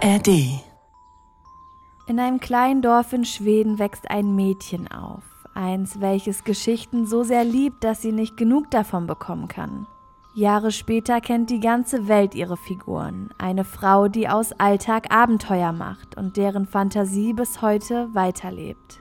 ARD. In einem kleinen Dorf in Schweden wächst ein Mädchen auf. Eins, welches Geschichten so sehr liebt, dass sie nicht genug davon bekommen kann. Jahre später kennt die ganze Welt ihre Figuren. Eine Frau, die aus Alltag Abenteuer macht und deren Fantasie bis heute weiterlebt.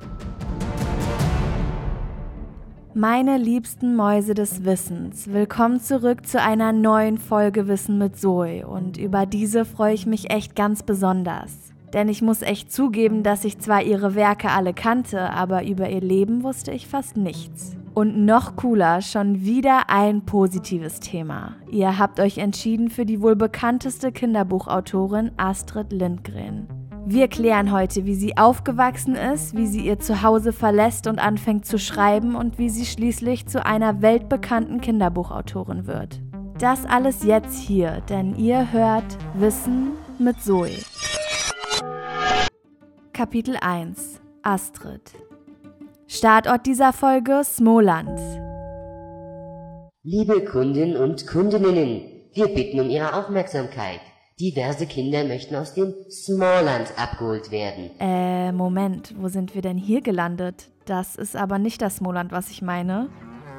Meine liebsten Mäuse des Wissens, willkommen zurück zu einer neuen Folge Wissen mit Zoe, und über diese freue ich mich echt ganz besonders. Denn ich muss echt zugeben, dass ich zwar ihre Werke alle kannte, aber über ihr Leben wusste ich fast nichts. Und noch cooler, schon wieder ein positives Thema. Ihr habt euch entschieden für die wohl bekannteste Kinderbuchautorin Astrid Lindgren. Wir klären heute, wie sie aufgewachsen ist, wie sie ihr Zuhause verlässt und anfängt zu schreiben und wie sie schließlich zu einer weltbekannten Kinderbuchautorin wird. Das alles jetzt hier, denn ihr hört Wissen mit Zoe. Kapitel 1 – Astrid. Startort dieser Folge Småland. Liebe Kunden und Kundinnen, wir bitten um Ihre Aufmerksamkeit. Diverse Kinder möchten aus dem Småland abgeholt werden. Moment, wo sind wir denn hier gelandet? Das ist aber nicht das Småland, was ich meine.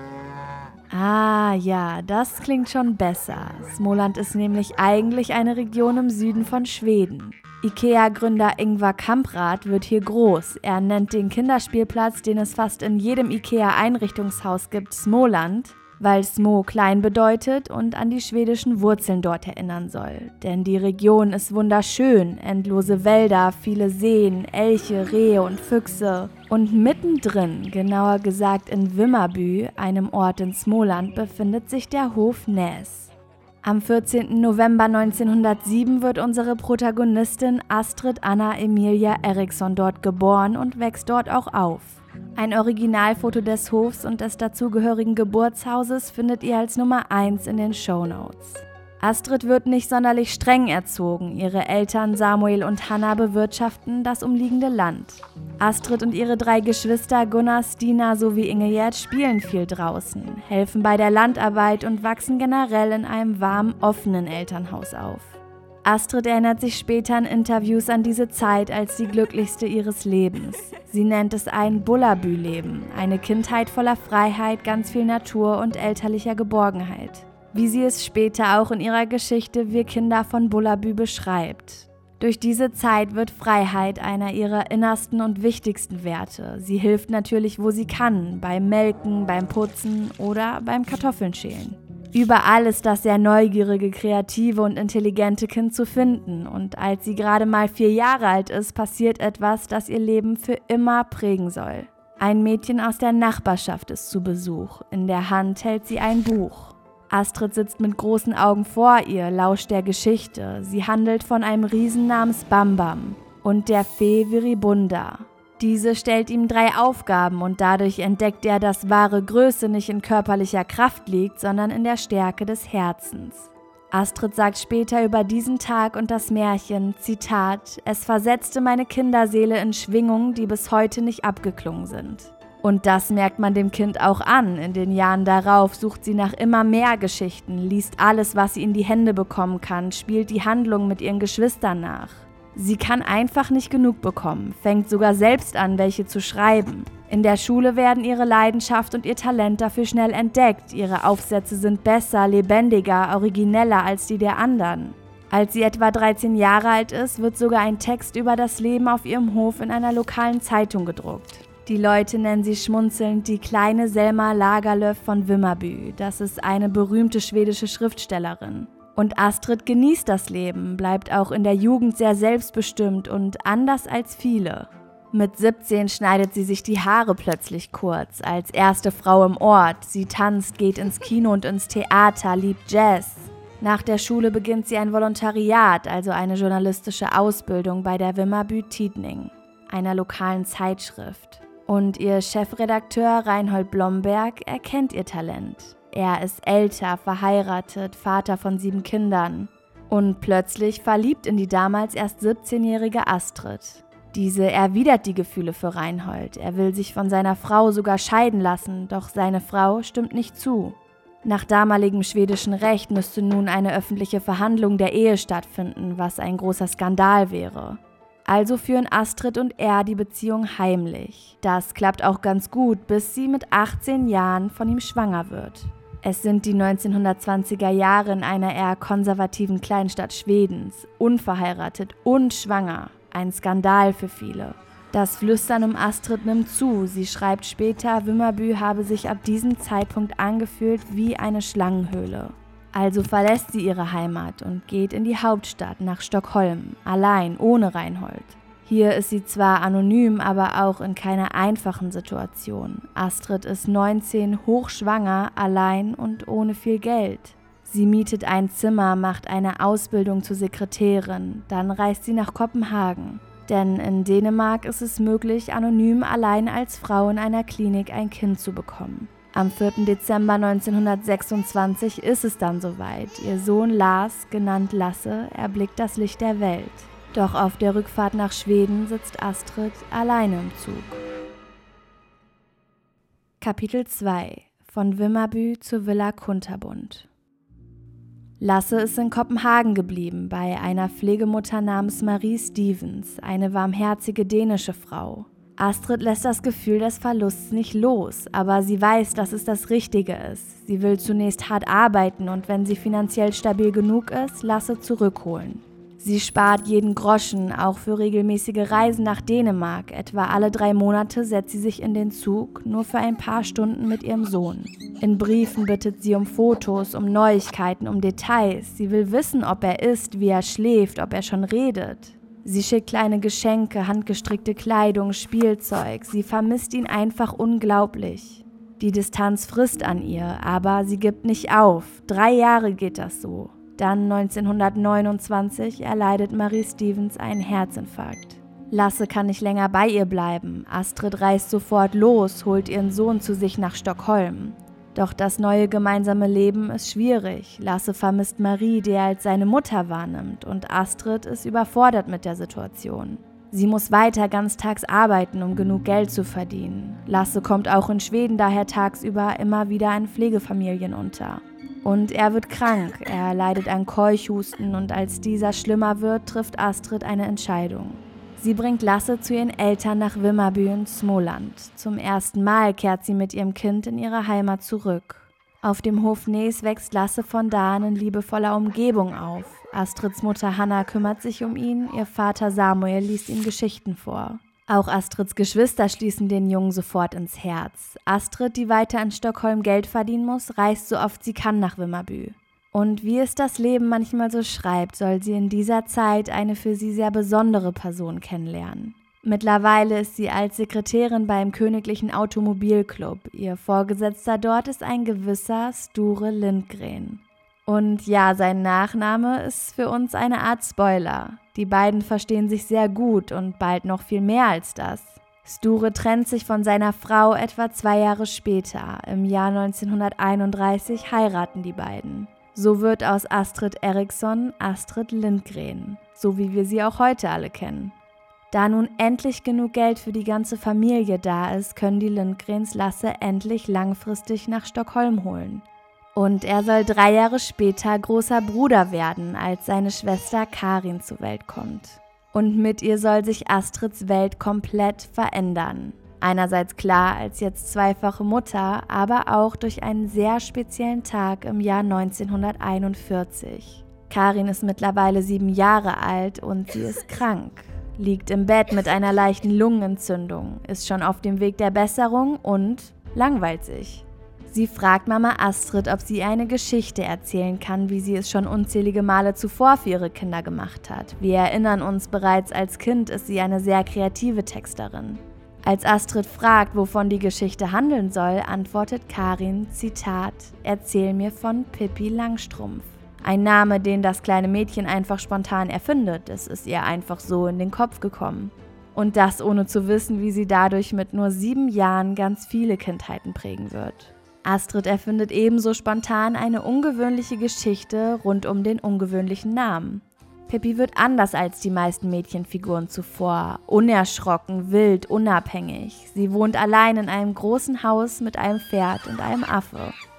Ah, ja, das klingt schon besser. Småland ist nämlich eigentlich eine Region im Süden von Schweden. IKEA-Gründer Ingvar Kamprad wird hier groß. Er nennt den Kinderspielplatz, den es fast in jedem IKEA-Einrichtungshaus gibt, Småland, weil Små klein bedeutet und an die schwedischen Wurzeln dort erinnern soll. Denn die Region ist wunderschön, endlose Wälder, viele Seen, Elche, Rehe und Füchse. Und mittendrin, genauer gesagt in Vimmerby, einem Ort in Småland, befindet sich der Hof Näs. Am 14. November 1907 wird unsere Protagonistin Astrid Anna Emilia Eriksson dort geboren und wächst dort auch auf. Ein Originalfoto des Hofs und des dazugehörigen Geburtshauses findet ihr als Nummer 1 in den Shownotes. Astrid wird nicht sonderlich streng erzogen. Ihre Eltern Samuel und Hanna bewirtschaften das umliegende Land. Astrid und ihre 3 Geschwister Gunnar, Stina sowie Ingegerd spielen viel draußen, helfen bei der Landarbeit und wachsen generell in einem warmen, offenen Elternhaus auf. Astrid erinnert sich später in Interviews an diese Zeit als die glücklichste ihres Lebens. Sie nennt es ein Bullerbü-Leben, eine Kindheit voller Freiheit, ganz viel Natur und elterlicher Geborgenheit. Wie sie es später auch in ihrer Geschichte Wir Kinder von Bullerbü beschreibt. Durch diese Zeit wird Freiheit einer ihrer innersten und wichtigsten Werte. Sie hilft natürlich, wo sie kann, beim Melken, beim Putzen oder beim Kartoffeln schälen. Überall ist das sehr neugierige, kreative und intelligente Kind zu finden. Und als sie gerade mal 4 Jahre alt ist, passiert etwas, das ihr Leben für immer prägen soll. Ein Mädchen aus der Nachbarschaft ist zu Besuch. In der Hand hält sie ein Buch. Astrid sitzt mit großen Augen vor ihr, lauscht der Geschichte. Sie handelt von einem Riesen namens Bambam und der Fee Viribunda. Diese stellt ihm 3 Aufgaben und dadurch entdeckt er, dass wahre Größe nicht in körperlicher Kraft liegt, sondern in der Stärke des Herzens. Astrid sagt später über diesen Tag und das Märchen, Zitat, es versetzte meine Kinderseele in Schwingungen, die bis heute nicht abgeklungen sind. Und das merkt man dem Kind auch an. In den Jahren darauf sucht sie nach immer mehr Geschichten, liest alles, was sie in die Hände bekommen kann, spielt die Handlung mit ihren Geschwistern nach. Sie kann einfach nicht genug bekommen, fängt sogar selbst an, welche zu schreiben. In der Schule werden ihre Leidenschaft und ihr Talent dafür schnell entdeckt. Ihre Aufsätze sind besser, lebendiger, origineller als die der anderen. Als sie etwa 13 Jahre alt ist, wird sogar ein Text über das Leben auf ihrem Hof in einer lokalen Zeitung gedruckt. Die Leute nennen sie schmunzelnd die kleine Selma Lagerlöf von Vimmerby. Das ist eine berühmte schwedische Schriftstellerin. Und Astrid genießt das Leben, bleibt auch in der Jugend sehr selbstbestimmt und anders als viele. Mit 17 schneidet sie sich die Haare plötzlich kurz, als erste Frau im Ort. Sie tanzt, geht ins Kino und ins Theater, liebt Jazz. Nach der Schule beginnt sie ein Volontariat, also eine journalistische Ausbildung bei der Vimmerby Tidning, einer lokalen Zeitschrift. Und ihr Chefredakteur Reinhold Blomberg erkennt ihr Talent. Er ist älter, verheiratet, Vater von 7 Kindern und plötzlich verliebt in die damals erst 17-jährige Astrid. Diese erwidert die Gefühle für Reinhold. Er will sich von seiner Frau sogar scheiden lassen, doch seine Frau stimmt nicht zu. Nach damaligem schwedischen Recht müsste nun eine öffentliche Verhandlung der Ehe stattfinden, was ein großer Skandal wäre. Also führen Astrid und er die Beziehung heimlich. Das klappt auch ganz gut, bis sie mit 18 Jahren von ihm schwanger wird. Es sind die 1920er Jahre in einer eher konservativen Kleinstadt Schwedens, unverheiratet und schwanger. Ein Skandal für viele. Das Flüstern um Astrid nimmt zu. Sie schreibt später, Vimmerby habe sich ab diesem Zeitpunkt angefühlt wie eine Schlangenhöhle. Also verlässt sie ihre Heimat und geht in die Hauptstadt nach Stockholm, allein, ohne Reinhold. Hier ist sie zwar anonym, aber auch in keiner einfachen Situation. Astrid ist 19, hochschwanger, allein und ohne viel Geld. Sie mietet ein Zimmer, macht eine Ausbildung zur Sekretärin, dann reist sie nach Kopenhagen. Denn in Dänemark ist es möglich, anonym allein als Frau in einer Klinik ein Kind zu bekommen. Am 4. Dezember 1926 ist es dann soweit. Ihr Sohn Lars, genannt Lasse, erblickt das Licht der Welt. Doch auf der Rückfahrt nach Schweden sitzt Astrid alleine im Zug. Kapitel 2 – Von Vimmerby zu Villa Kunterbund. Lasse ist in Kopenhagen geblieben, bei einer Pflegemutter namens Marie Stevens, eine warmherzige dänische Frau. Astrid lässt das Gefühl des Verlusts nicht los, aber sie weiß, dass es das Richtige ist. Sie will zunächst hart arbeiten und wenn sie finanziell stabil genug ist, Lasse zurückholen. Sie spart jeden Groschen, auch für regelmäßige Reisen nach Dänemark. Etwa alle 3 Monate setzt sie sich in den Zug, nur für ein paar Stunden mit ihrem Sohn. In Briefen bittet sie um Fotos, um Neuigkeiten, um Details. Sie will wissen, ob er isst, wie er schläft, ob er schon redet. Sie schickt kleine Geschenke, handgestrickte Kleidung, Spielzeug. Sie vermisst ihn einfach unglaublich. Die Distanz frisst an ihr, aber sie gibt nicht auf. 3 Jahre geht das so. Dann 1929 erleidet Marie Stevens einen Herzinfarkt. Lasse kann nicht länger bei ihr bleiben. Astrid reist sofort los, holt ihren Sohn zu sich nach Stockholm. Doch das neue gemeinsame Leben ist schwierig. Lasse vermisst Marie, die er als seine Mutter wahrnimmt, und Astrid ist überfordert mit der Situation. Sie muss weiter ganztags arbeiten, um genug Geld zu verdienen. Lasse kommt auch in Schweden daher tagsüber immer wieder in Pflegefamilien unter. Und er wird krank, er leidet an Keuchhusten und als dieser schlimmer wird, trifft Astrid eine Entscheidung. Sie bringt Lasse zu ihren Eltern nach Vimmerby in Småland. Zum ersten Mal kehrt sie mit ihrem Kind in ihre Heimat zurück. Auf dem Hof Nes wächst Lasse von da an in liebevoller Umgebung auf. Astrids Mutter Hanna kümmert sich um ihn, ihr Vater Samuel liest ihm Geschichten vor. Auch Astrids Geschwister schließen den Jungen sofort ins Herz. Astrid, die weiter in Stockholm Geld verdienen muss, reist so oft sie kann nach Vimmerby. Und wie es das Leben manchmal so schreibt, soll sie in dieser Zeit eine für sie sehr besondere Person kennenlernen. Mittlerweile ist sie als Sekretärin beim Königlichen Automobilclub. Ihr Vorgesetzter dort ist ein gewisser Sture Lindgren. Und ja, sein Nachname ist für uns eine Art Spoiler. Die beiden verstehen sich sehr gut und bald noch viel mehr als das. Sture trennt sich von seiner Frau etwa 2 Jahre später. Im Jahr 1931 heiraten die beiden. So wird aus Astrid Eriksson Astrid Lindgren, so wie wir sie auch heute alle kennen. Da nun endlich genug Geld für die ganze Familie da ist, können die Lindgrens Lasse endlich langfristig nach Stockholm holen. Und er soll 3 Jahre später großer Bruder werden, als seine Schwester Karin zur Welt kommt. Und mit ihr soll sich Astrids Welt komplett verändern. Einerseits klar als jetzt zweifache Mutter, aber auch durch einen sehr speziellen Tag im Jahr 1941. Karin ist mittlerweile 7 Jahre alt und sie ist krank. Liegt im Bett mit einer leichten Lungenentzündung, ist schon auf dem Weg der Besserung und langweilt sich. Sie fragt Mama Astrid, ob sie eine Geschichte erzählen kann, wie sie es schon unzählige Male zuvor für ihre Kinder gemacht hat. Wir erinnern uns, bereits als Kind ist sie eine sehr kreative Texterin. Als Astrid fragt, wovon die Geschichte handeln soll, antwortet Karin, Zitat, »Erzähl mir von Pippi Langstrumpf.« Ein Name, den das kleine Mädchen einfach spontan erfindet. Es ist ihr einfach so in den Kopf gekommen. Und das ohne zu wissen, wie sie dadurch mit nur 7 Jahren ganz viele Kindheiten prägen wird. Astrid erfindet ebenso spontan eine ungewöhnliche Geschichte rund um den ungewöhnlichen Namen. Pippi wird anders als die meisten Mädchenfiguren zuvor, unerschrocken, wild, unabhängig. Sie wohnt allein in einem großen Haus mit einem Pferd und einem Affe.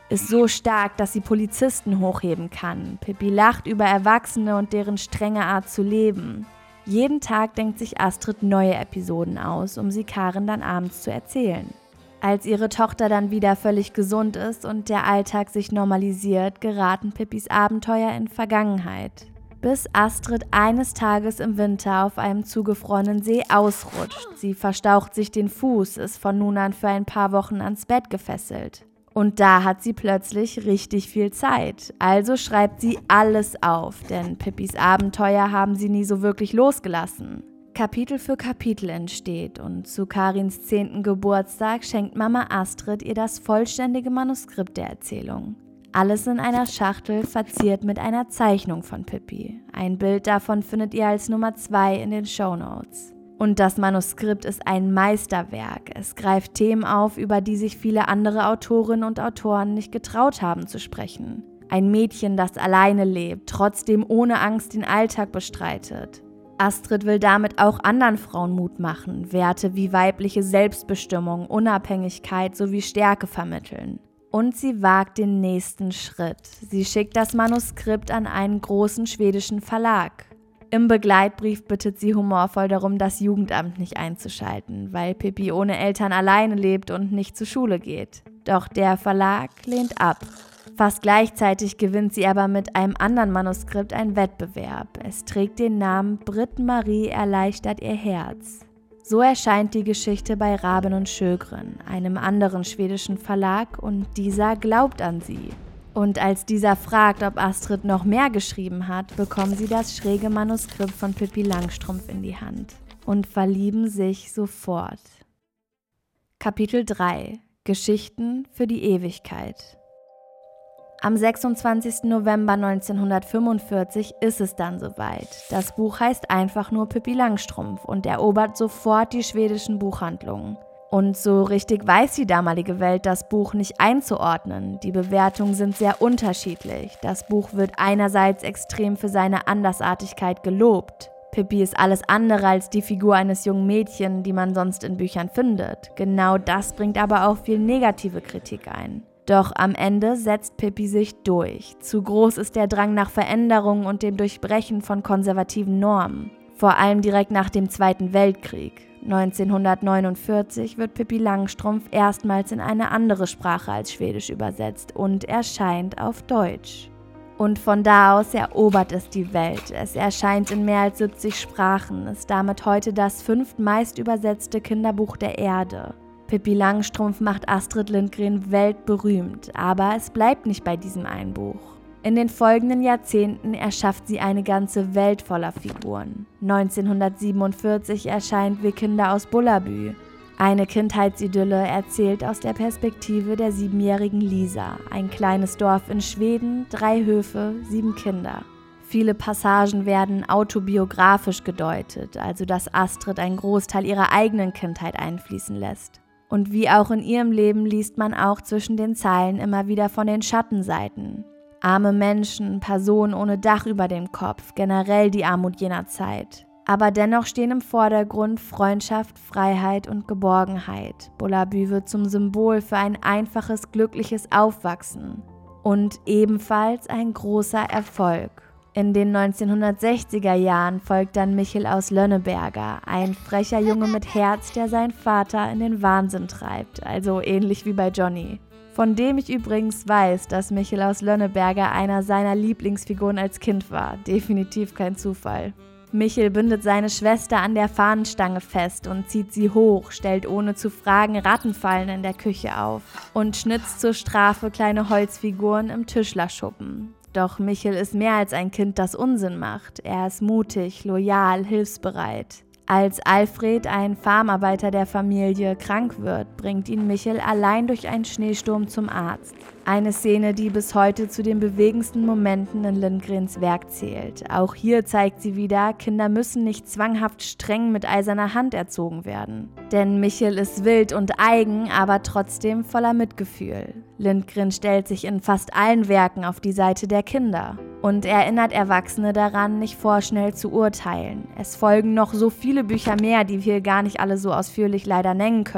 ist so stark, dass sie Polizisten hochheben kann. Pippi lacht über Erwachsene und deren strenge Art zu leben. Jeden Tag denkt sich Astrid neue Episoden aus, um sie Karin dann abends zu erzählen. Als ihre Tochter dann wieder völlig gesund ist und der Alltag sich normalisiert, geraten Pippis Abenteuer in Vergangenheit. Bis Astrid eines Tages im Winter auf einem zugefrorenen See ausrutscht. Sie verstaucht sich den Fuß, ist von nun an für ein paar Wochen ans Bett gefesselt. Und da hat sie plötzlich richtig viel Zeit. Also schreibt sie alles auf, denn Pippis Abenteuer haben sie nie so wirklich losgelassen. Kapitel für Kapitel entsteht und zu Karins 10. Geburtstag schenkt Mama Astrid ihr das vollständige Manuskript der Erzählung. Alles in einer Schachtel, verziert mit einer Zeichnung von Pippi. Ein Bild davon findet ihr als Nummer 2 in den Shownotes. Und das Manuskript ist ein Meisterwerk. Es greift Themen auf, über die sich viele andere Autorinnen und Autoren nicht getraut haben zu sprechen. Ein Mädchen, das alleine lebt, trotzdem ohne Angst den Alltag bestreitet. Astrid will damit auch anderen Frauen Mut machen, Werte wie weibliche Selbstbestimmung, Unabhängigkeit sowie Stärke vermitteln. Und sie wagt den nächsten Schritt. Sie schickt das Manuskript an einen großen schwedischen Verlag. Im Begleitbrief bittet sie humorvoll darum, das Jugendamt nicht einzuschalten, weil Pippi ohne Eltern alleine lebt und nicht zur Schule geht. Doch der Verlag lehnt ab. Fast gleichzeitig gewinnt sie aber mit einem anderen Manuskript einen Wettbewerb. Es trägt den Namen Britt-Marie erleichtert ihr Herz. So erscheint die Geschichte bei Rabin und Sjögren, einem anderen schwedischen Verlag, und dieser glaubt an sie. Und als dieser fragt, ob Astrid noch mehr geschrieben hat, bekommen sie das schräge Manuskript von Pippi Langstrumpf in die Hand und verlieben sich sofort. Kapitel 3 – Geschichten für die Ewigkeit. Am 26. November 1945 ist es dann soweit. Das Buch heißt einfach nur Pippi Langstrumpf und erobert sofort die schwedischen Buchhandlungen. Und so richtig weiß die damalige Welt das Buch nicht einzuordnen. Die Bewertungen sind sehr unterschiedlich. Das Buch wird einerseits extrem für seine Andersartigkeit gelobt. Pippi ist alles andere als die Figur eines jungen Mädchens, die man sonst in Büchern findet. Genau das bringt aber auch viel negative Kritik ein. Doch am Ende setzt Pippi sich durch. Zu groß ist der Drang nach Veränderung und dem Durchbrechen von konservativen Normen. Vor allem direkt nach dem Zweiten Weltkrieg. 1949 wird Pippi Langstrumpf erstmals in eine andere Sprache als Schwedisch übersetzt und erscheint auf Deutsch. Und von da aus erobert es die Welt. Es erscheint in mehr als 70 Sprachen, ist damit heute das 5. meist übersetzte Kinderbuch der Erde. Pippi Langstrumpf macht Astrid Lindgren weltberühmt, aber es bleibt nicht bei diesem einen Buch. In den folgenden Jahrzehnten erschafft sie eine ganze Welt voller Figuren. 1947 erscheint Wir Kinder aus Bullerbü. Eine Kindheitsidylle erzählt aus der Perspektive der 7-jährigen Lisa. Ein kleines Dorf in Schweden, 3 Höfe, 7 Kinder. Viele Passagen werden autobiografisch gedeutet, also dass Astrid einen Großteil ihrer eigenen Kindheit einfließen lässt. Und wie auch in ihrem Leben liest man auch zwischen den Zeilen immer wieder von den Schattenseiten. Arme Menschen, Personen ohne Dach über dem Kopf, generell die Armut jener Zeit. Aber dennoch stehen im Vordergrund Freundschaft, Freiheit und Geborgenheit. Bullerbü wird zum Symbol für ein einfaches, glückliches Aufwachsen. Und ebenfalls ein großer Erfolg. In den 1960er Jahren folgt dann Michel aus Lönneberger, ein frecher Junge mit Herz, der seinen Vater in den Wahnsinn treibt, also ähnlich wie bei Johnny. Von dem ich übrigens weiß, dass Michel aus Lönneberger einer seiner Lieblingsfiguren als Kind war. Definitiv kein Zufall. Michel bindet seine Schwester an der Fahnenstange fest und zieht sie hoch, stellt ohne zu fragen Rattenfallen in der Küche auf und schnitzt zur Strafe kleine Holzfiguren im Tischlerschuppen. Doch Michel ist mehr als ein Kind, das Unsinn macht. Er ist mutig, loyal, hilfsbereit. Als Alfred, ein Farmarbeiter der Familie, krank wird, bringt ihn Michel allein durch einen Schneesturm zum Arzt. Eine Szene, die bis heute zu den bewegendsten Momenten in Lindgrens Werk zählt. Auch hier zeigt sie wieder, Kinder müssen nicht zwanghaft streng mit eiserner Hand erzogen werden. Denn Michel ist wild und eigen, aber trotzdem voller Mitgefühl. Lindgren stellt sich in fast allen Werken auf die Seite der Kinder und erinnert Erwachsene daran, nicht vorschnell zu urteilen. Es folgen noch so viele Bücher mehr, die wir gar nicht alle so ausführlich leider nennen können.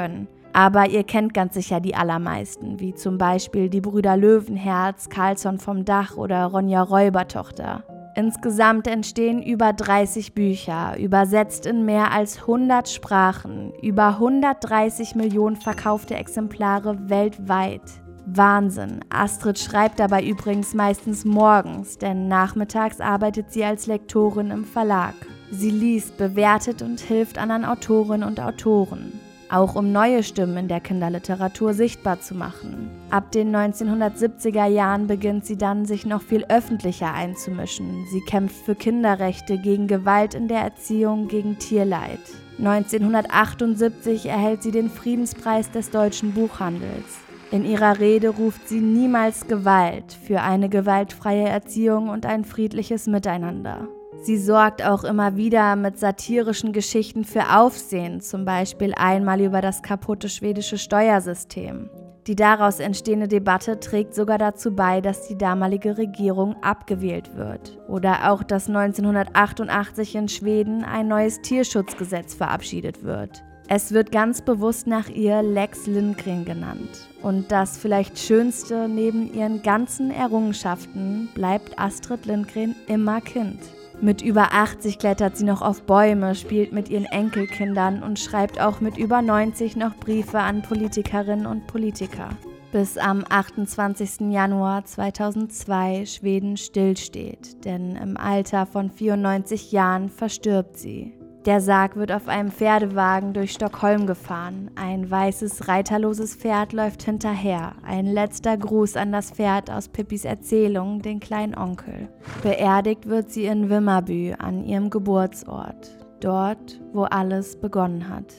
Aber ihr kennt ganz sicher die allermeisten, wie zum Beispiel die Brüder Löwenherz, Carlsson vom Dach oder Ronja Räubertochter. Insgesamt entstehen über 30 Bücher, übersetzt in mehr als 100 Sprachen, über 130 Millionen verkaufte Exemplare weltweit. Wahnsinn. Astrid schreibt dabei übrigens meistens morgens, denn nachmittags arbeitet sie als Lektorin im Verlag. Sie liest, bewertet und hilft anderen Autorinnen und Autoren. Auch um neue Stimmen in der Kinderliteratur sichtbar zu machen. Ab den 1970er Jahren beginnt sie dann, sich noch viel öffentlicher einzumischen. Sie kämpft für Kinderrechte, gegen Gewalt in der Erziehung, gegen Tierleid. 1978 erhält sie den Friedenspreis des deutschen Buchhandels. In ihrer Rede ruft sie niemals Gewalt für eine gewaltfreie Erziehung und ein friedliches Miteinander. Sie sorgt auch immer wieder mit satirischen Geschichten für Aufsehen, zum Beispiel einmal über das kaputte schwedische Steuersystem. Die daraus entstehende Debatte trägt sogar dazu bei, dass die damalige Regierung abgewählt wird. Oder auch, dass 1988 in Schweden ein neues Tierschutzgesetz verabschiedet wird. Es wird ganz bewusst nach ihr Lex Lindgren genannt. Und das vielleicht Schönste neben ihren ganzen Errungenschaften bleibt Astrid Lindgren immer Kind. Mit über 80 klettert sie noch auf Bäume, spielt mit ihren Enkelkindern und schreibt auch mit über 90 noch Briefe an Politikerinnen und Politiker. Bis am 28. Januar 2002 Schweden stillsteht, denn im Alter von 94 Jahren verstirbt sie. Der Sarg wird auf einem Pferdewagen durch Stockholm gefahren. Ein weißes, reiterloses Pferd läuft hinterher. Ein letzter Gruß an das Pferd aus Pippis Erzählung, den kleinen Onkel. Beerdigt wird sie in Vimmerby an ihrem Geburtsort. Dort, wo alles begonnen hat.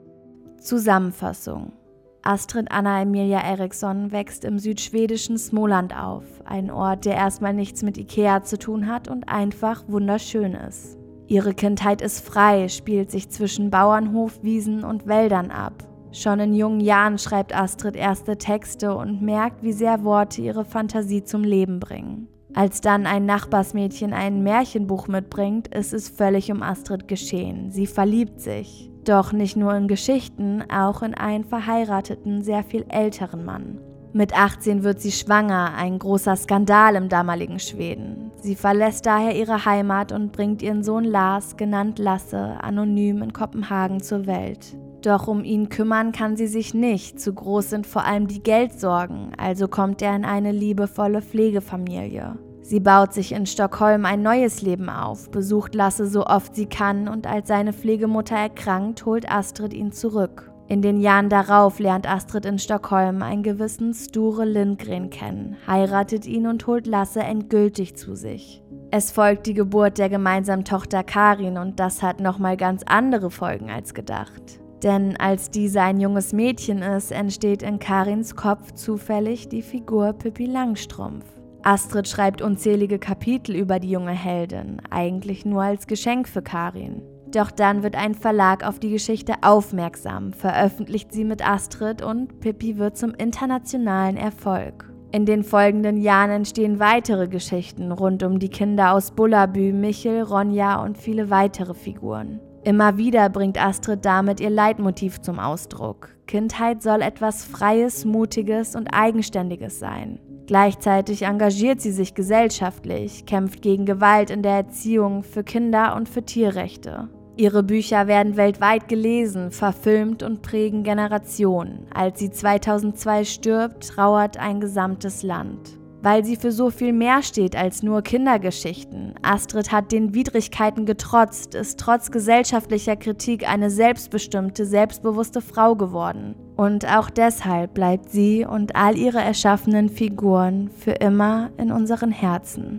Zusammenfassung. Astrid Anna Emilia Eriksson wächst im südschwedischen Småland auf. Ein Ort, der erstmal nichts mit Ikea zu tun hat und einfach wunderschön ist. Ihre Kindheit ist frei, spielt sich zwischen Bauernhof, Wiesen und Wäldern ab. Schon in jungen Jahren schreibt Astrid erste Texte und merkt, wie sehr Worte ihre Fantasie zum Leben bringen. Als dann ein Nachbarsmädchen ein Märchenbuch mitbringt, ist es völlig um Astrid geschehen. Sie verliebt sich. Doch nicht nur in Geschichten, auch in einen verheirateten, sehr viel älteren Mann. Mit 18 wird sie schwanger, ein großer Skandal im damaligen Schweden. Sie verlässt daher ihre Heimat und bringt ihren Sohn Lars, genannt Lasse, anonym in Kopenhagen zur Welt. Doch um ihn kümmern kann sie sich nicht, zu groß sind vor allem die Geldsorgen, also kommt er in eine liebevolle Pflegefamilie. Sie baut sich in Stockholm ein neues Leben auf, besucht Lasse so oft sie kann und als seine Pflegemutter erkrankt, holt Astrid ihn zurück. In den Jahren darauf lernt Astrid in Stockholm einen gewissen Sture Lindgren kennen, heiratet ihn und holt Lasse endgültig zu sich. Es folgt die Geburt der gemeinsamen Tochter Karin und das hat nochmal ganz andere Folgen als gedacht. Denn als diese ein junges Mädchen ist, entsteht in Karins Kopf zufällig die Figur Pippi Langstrumpf. Astrid schreibt unzählige Kapitel über die junge Heldin, eigentlich nur als Geschenk für Karin. Doch dann wird ein Verlag auf die Geschichte aufmerksam, veröffentlicht sie mit Astrid und Pippi wird zum internationalen Erfolg. In den folgenden Jahren entstehen weitere Geschichten rund um die Kinder aus Bullerbü, Michel, Ronja und viele weitere Figuren. Immer wieder bringt Astrid damit ihr Leitmotiv zum Ausdruck. Kindheit soll etwas Freies, Mutiges und Eigenständiges sein. Gleichzeitig engagiert sie sich gesellschaftlich, kämpft gegen Gewalt in der Erziehung, für Kinder und für Tierrechte. Ihre Bücher werden weltweit gelesen, verfilmt und prägen Generationen. Als sie 2002 stirbt, trauert ein gesamtes Land. Weil sie für so viel mehr steht als nur Kindergeschichten. Astrid hat den Widrigkeiten getrotzt, ist trotz gesellschaftlicher Kritik eine selbstbestimmte, selbstbewusste Frau geworden. Und auch deshalb bleibt sie und all ihre erschaffenen Figuren für immer in unseren Herzen.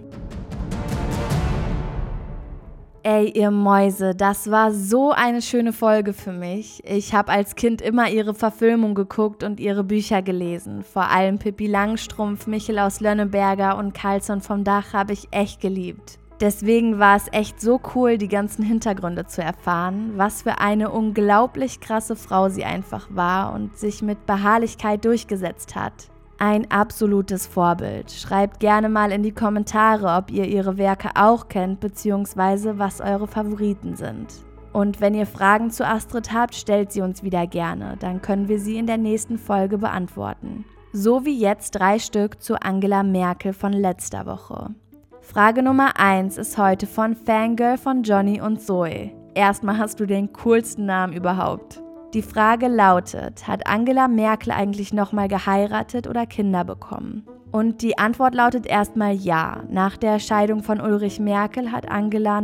Ey, ihr Mäuse, das war so eine schöne Folge für mich. Ich habe als Kind immer ihre Verfilmung geguckt und ihre Bücher gelesen. Vor allem Pippi Langstrumpf, Michel aus Lönneberger und Carlsson vom Dach habe ich echt geliebt. Deswegen war es echt so cool, die ganzen Hintergründe zu erfahren, was für eine unglaublich krasse Frau sie einfach war und sich mit Beharrlichkeit durchgesetzt hat. Ein absolutes Vorbild. Schreibt gerne mal in die Kommentare, ob ihr ihre Werke auch kennt, beziehungsweise was eure Favoriten sind. Und wenn ihr Fragen zu Astrid habt, stellt sie uns wieder gerne. Dann können wir sie in der nächsten Folge beantworten. So wie jetzt 3 Stück zu Angela Merkel von letzter Woche. Frage Nummer 1 ist heute von Fangirl von Johnny und Zoe. Erstmal hast du den coolsten Namen überhaupt. Die Frage lautet, hat Angela Merkel eigentlich nochmal geheiratet oder Kinder bekommen? Und die Antwort lautet erstmal ja. Nach der Scheidung von Ulrich Merkel hat Angela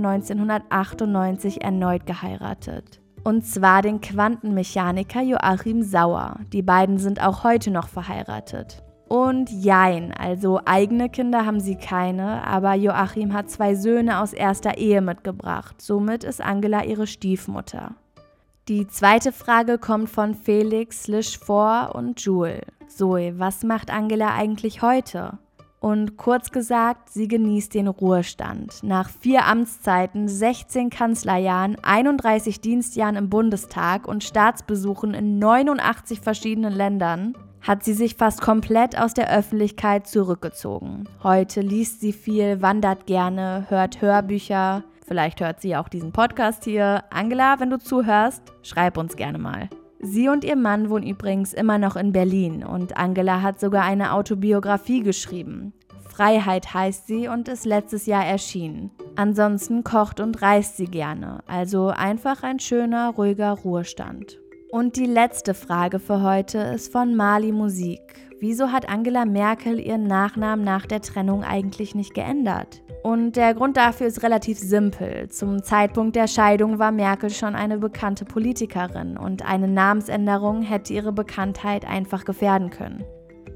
1998 erneut geheiratet. Und zwar den Quantenmechaniker Joachim Sauer. Die beiden sind auch heute noch verheiratet. Und jein, also eigene Kinder haben sie keine, aber Joachim hat 2 Söhne aus erster Ehe mitgebracht. Somit ist Angela ihre Stiefmutter. Die zweite Frage kommt von Felix, Lish4 und Jule. Zoe, was macht Angela eigentlich heute? Und kurz gesagt, sie genießt den Ruhestand. Nach 4 Amtszeiten, 16 Kanzlerjahren, 31 Dienstjahren im Bundestag und Staatsbesuchen in 89 verschiedenen Ländern hat sie sich fast komplett aus der Öffentlichkeit zurückgezogen. Heute liest sie viel, wandert gerne, hört Hörbücher. Vielleicht hört sie auch diesen Podcast hier. Angela, wenn du zuhörst, schreib uns gerne mal. Sie und ihr Mann wohnen übrigens immer noch in Berlin und Angela hat sogar eine Autobiografie geschrieben. Freiheit heißt sie und ist letztes Jahr erschienen. Ansonsten kocht und reist sie gerne, also einfach ein schöner, ruhiger Ruhestand. Und die letzte Frage für heute ist von Mali Musik. Wieso hat Angela Merkel ihren Nachnamen nach der Trennung eigentlich nicht geändert? Und der Grund dafür ist relativ simpel. Zum Zeitpunkt der Scheidung war Merkel schon eine bekannte Politikerin und eine Namensänderung hätte ihre Bekanntheit einfach gefährden können.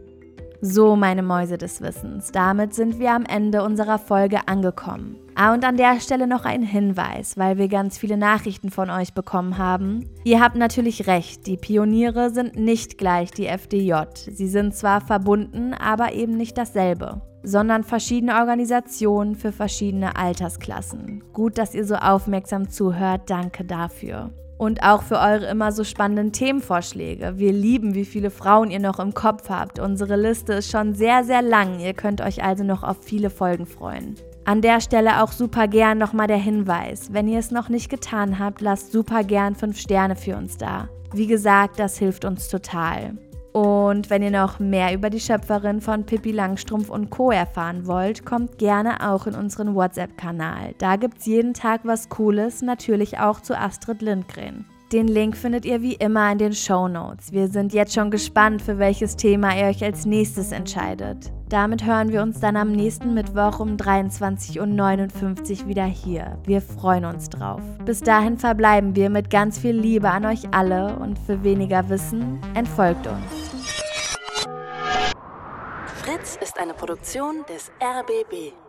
So, meine Mäuse des Wissens, damit sind wir am Ende unserer Folge angekommen. Und an der Stelle noch ein Hinweis, weil wir ganz viele Nachrichten von euch bekommen haben. Ihr habt natürlich recht, die Pioniere sind nicht gleich die FDJ. Sie sind zwar verbunden, aber eben nicht dasselbe, sondern verschiedene Organisationen für verschiedene Altersklassen. Gut, dass ihr so aufmerksam zuhört, danke dafür. Und auch für eure immer so spannenden Themenvorschläge. Wir lieben, wie viele Frauen ihr noch im Kopf habt. Unsere Liste ist schon sehr, sehr lang. Ihr könnt euch also noch auf viele Folgen freuen. An der Stelle auch super gern nochmal der Hinweis. Wenn ihr es noch nicht getan habt, lasst super gern 5 Sterne für uns da. Wie gesagt, das hilft uns total. Und wenn ihr noch mehr über die Schöpferin von Pippi Langstrumpf und Co. erfahren wollt, kommt gerne auch in unseren WhatsApp-Kanal. Da gibt's jeden Tag was Cooles, natürlich auch zu Astrid Lindgren. Den Link findet ihr wie immer in den Shownotes. Wir sind jetzt schon gespannt, für welches Thema ihr euch als nächstes entscheidet. Damit hören wir uns dann am nächsten Mittwoch um 23:59 Uhr wieder hier. Wir freuen uns drauf. Bis dahin verbleiben wir mit ganz viel Liebe an euch alle und für weniger Wissen entfolgt uns. Fritz ist eine Produktion des RBB.